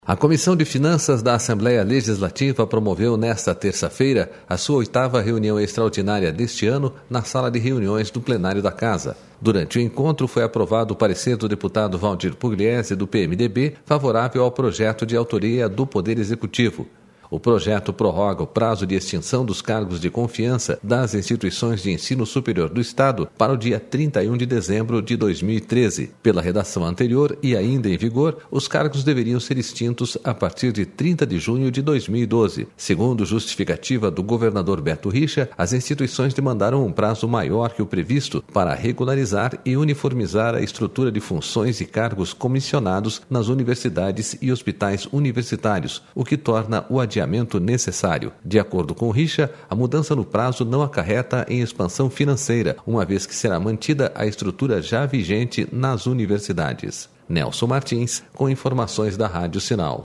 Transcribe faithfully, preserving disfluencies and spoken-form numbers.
A Comissão de Finanças da Assembleia Legislativa promoveu nesta terça-feira a sua oitava reunião extraordinária deste ano na sala de reuniões do plenário da Casa. Durante o encontro foi aprovado o parecer do deputado Valdir Pugliese, do P M D B, favorável ao projeto de autoria do Poder Executivo. O projeto prorroga o prazo de extinção dos cargos de confiança das instituições de ensino superior do Estado para o dia trinta e um de dezembro de dois mil e treze. Pela redação anterior e ainda em vigor, os cargos deveriam ser extintos a partir de trinta de junho de dois mil e doze. Segundo justificativa do governador Beto Richa, as instituições demandaram um prazo maior que o previsto para regularizar e uniformizar a estrutura de funções e cargos comissionados nas universidades e hospitais universitários, o que torna o adiamento necessário. De acordo com Richa, a mudança no prazo não acarreta em expansão financeira, uma vez que será mantida a estrutura já vigente nas universidades. Nelson Martins, com informações da Rádio Sinal.